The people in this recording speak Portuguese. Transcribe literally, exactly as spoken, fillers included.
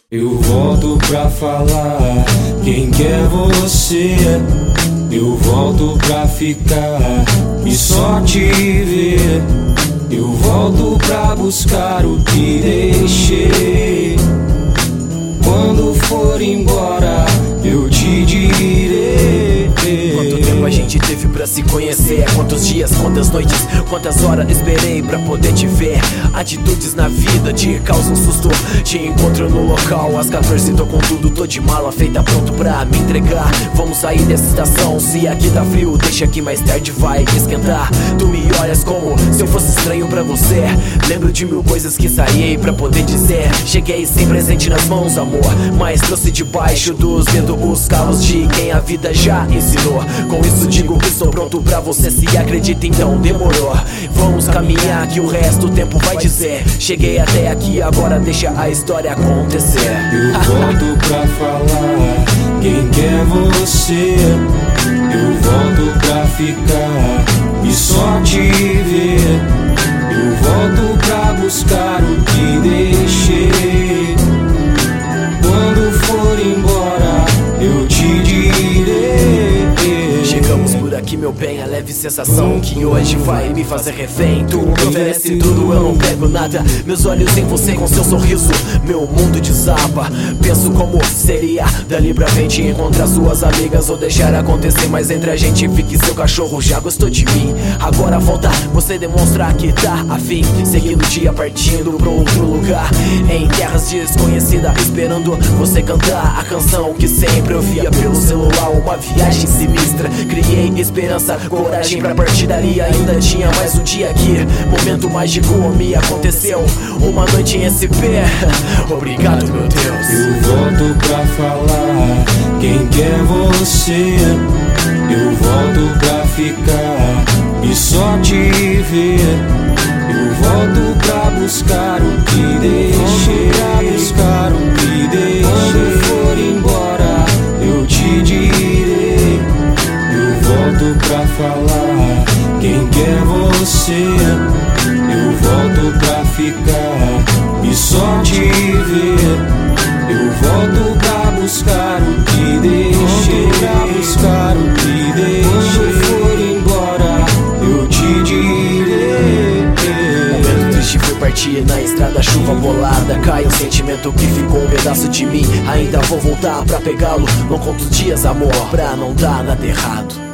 Eu volto pra falar quem quer você. Eu volto pra ficar e só te ver. Eu volto pra buscar o que deixei. Quando for embora eu te direi. Quanto tempo a gente teve pra se conhecer? Quantos dias, quantas noites, quantas horas esperei pra poder te ver? Atitudes na vida te causam susto. Te encontro no local, às quatorze tô com tudo. Tô de mala feita, pronto pra me entregar. Vamos sair dessa estação, se aqui tá frio deixa que mais tarde vai esquentar. Tu me olhas como se eu fosse estranho pra você. Lembro de mil coisas que saí pra poder dizer. Cheguei sem presente nas mãos, amor, mas trouxe debaixo dos dedos os calos de quem a vida já ensinou. Com isso digo que estou pronto pra você. Se acredita então demorou. Vamos caminhar que o resto do tempo vai dizer. Cheguei até aqui, agora deixa a história acontecer. Eu volto pra falar quem quer você. Eu volto pra ficar e só te ver. Eu volto pra buscar o que deixei. Quando for embora eu te direi. Chegamos por aqui, meu bem, a leve sensação que hoje vai me fazer refém. Tu me oferece tudo, eu não pego nada. Meus olhos em você com seu sorriso, meu mundo desaba. Penso como seria dali pra frente encontrar suas amigas ou deixar acontecer, mas entre a gente fique seu cachorro já gostou de mim. Agora volta, você demonstra que tá afim. Seguindo o dia partindo pra outro lugar, em terras desconhecidas, esperando você cantar a canção que sempre ouvia pelo celular. Uma viagem sinistra, criei esperança, coragem pra partir dali. Ainda tinha mais um dia aqui, momento mágico me aconteceu. Uma noite em S P, obrigado meu Deus. Eu volto pra falar quem quer você. Eu volto pra ficar e só te ver. Eu volto pra buscar o que deixei. Pra buscar o que deixei. Quando for embora eu te direi. Eu volto pra falar quem quer você. Eu volto pra ficar e só te ver. Eu volto pra buscar o que deixei. Pra buscar o que deixei. Quando for embora eu te direi. Momento triste foi partir na estrada, chuva bolada. Cai um sentimento que ficou um pedaço de mim. Ainda vou voltar pra pegá-lo, não conto os dias, amor, pra não dar nada errado.